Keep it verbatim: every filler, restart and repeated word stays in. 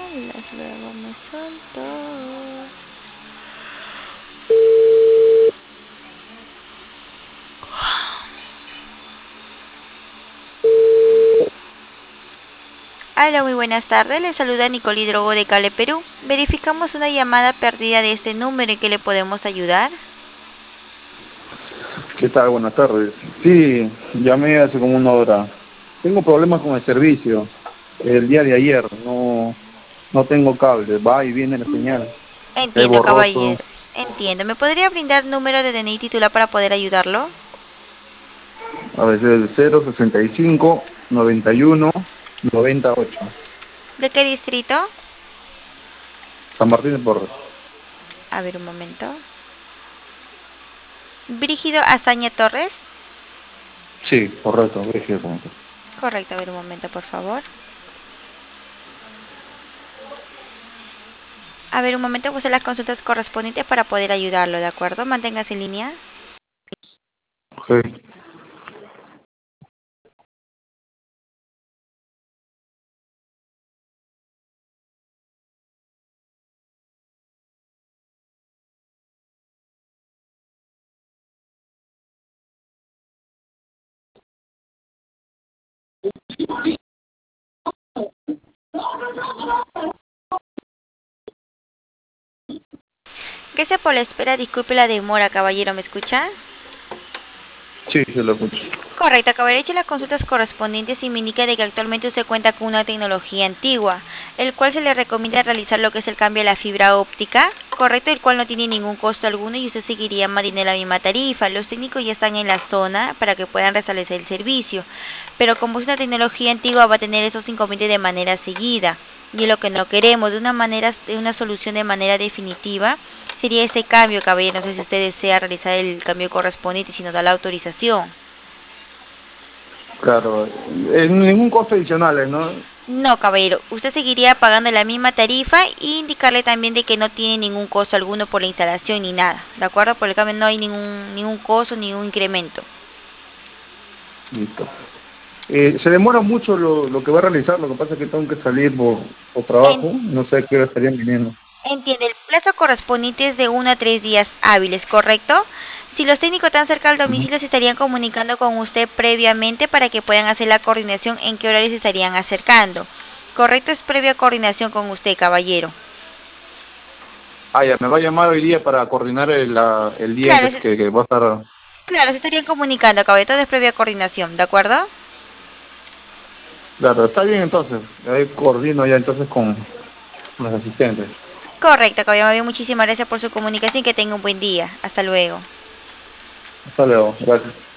alas luego me soltó. Hola, muy buenas tardes. Le saluda Nicole Hidrogo de Cale, Perú. Verificamos una llamada perdida de este número. ¿En qué le podemos ayudar? ¿Qué tal? Buenas tardes. Sí, llamé hace como una hora. Tengo problemas con el servicio. El día de ayer no, no tengo cable, va y viene la señal. Es Entiendo, borroso. caballero. Entiendo. ¿Me podría brindar número de D N I titular para poder ayudarlo? A veces cero sesenta y cinco noventa y uno noventa y ocho. ¿De qué distrito? San Martín de Porres. A ver, un momento. Brígido Azaña Torres. Sí, correcto, Brígido. Correcto, a ver, un momento, por favor. A ver, un momento, puse las consultas correspondientes para poder ayudarlo, ¿de acuerdo? Manténgase en línea. Sí. Gracias por la espera, disculpe la demora, caballero, ¿me escucha? Sí, se lo escucho. Correcto, acabo de hecho las consultas correspondientes y me indica de que actualmente usted cuenta con una tecnología antigua, el cual se le recomienda realizar lo que es el cambio de la fibra óptica, correcto, el cual no tiene ningún costo alguno y usted seguiría manteniendo la misma tarifa. Los técnicos ya están en la zona para que puedan restablecer el servicio, pero como es una tecnología antigua va a tener esos inconvenientes de manera seguida. Y lo que no queremos, de una manera, de una solución de manera definitiva, sería ese cambio, caballero. No sé si usted desea realizar el cambio correspondiente, si nos da la autorización. Claro, en ningún costo adicional, ¿no? No, caballero, usted seguiría pagando la misma tarifa e indicarle también de que no tiene ningún costo alguno por la instalación ni nada, ¿de acuerdo? Por el cambio no hay ningún, ningún costo, ningún incremento. Listo. Eh, se demora mucho lo, lo que va a realizar, lo que pasa es que tengo que salir por, por En- trabajo, no sé a qué hora estarían viniendo. Entiende, el plazo correspondiente es de uno a tres días hábiles, ¿correcto? Si los técnicos están cerca del Ujú. domicilio, se estarían comunicando con usted previamente para que puedan hacer la coordinación en qué horario se estarían acercando. ¿Correcto? Es previa coordinación con usted, caballero. Ah, ya, me va a llamar hoy día para coordinar el, la- el día en Claro, que, es- que, que va a estar. claro, se estarían comunicando, caballero, todo es previa coordinación, ¿de acuerdo? Claro, está bien entonces. Ahí coordino ya entonces con los asistentes. Correcto, caballero. Muchísimas gracias por su comunicación y que tenga un buen día. Hasta luego. Hasta luego, gracias.